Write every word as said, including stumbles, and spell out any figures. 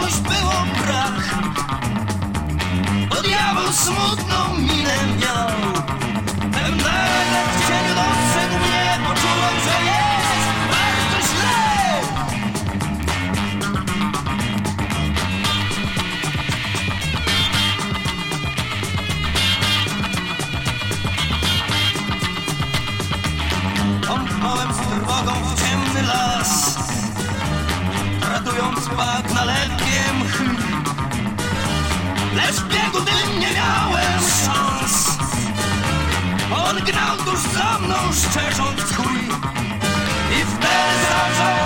czegoś było brak, bo diabeł smutną minę miał. Pewnego w cieniu dostrzegł mnie, poczułem, że jest bardzo źle. Pomknąłem z trwogą w ciemny las, ratując bagna lekkie mchy. Lecz w biegu tym nie miałem szans. On gnał tuż za mną, szczerząc chuj, i wtedy zaczął